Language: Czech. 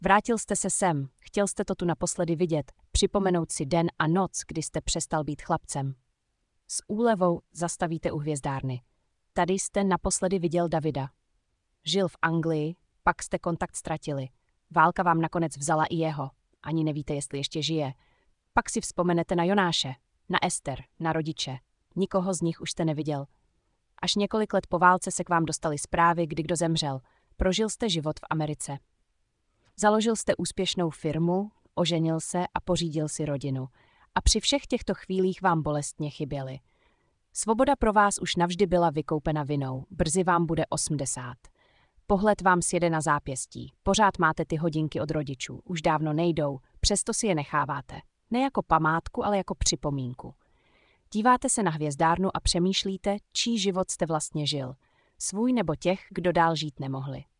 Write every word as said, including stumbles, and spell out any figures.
Vrátil jste se sem, chtěl jste to tu naposledy vidět, připomenout si den a noc, kdy jste přestal být chlapcem. S úlevou zastavíte u hvězdárny. Tady jste naposledy viděl Davida. Žil v Anglii, pak jste kontakt ztratili. Válka vám nakonec vzala i jeho. Ani nevíte, jestli ještě žije. Pak si vzpomenete na Jonáše, na Ester, na rodiče. Nikoho z nich už jste neviděl. Až několik let po válce se k vám dostaly zprávy, kdy kdo zemřel. Prožil jste život v Americe. Založil jste úspěšnou firmu, oženil se a pořídil si rodinu. A při všech těchto chvílích vám bolestně chyběly. Svoboda pro vás už navždy byla vykoupena vinou. Brzy vám bude osmdesát. Pohled vám sjede na zápěstí. Pořád máte ty hodinky od rodičů. Už dávno nejdou, přesto si je necháváte. Ne jako památku, ale jako připomínku. Díváte se na hvězdárnu a přemýšlíte, čí život jste vlastně žil. Svůj nebo těch, kdo dál žít nemohli.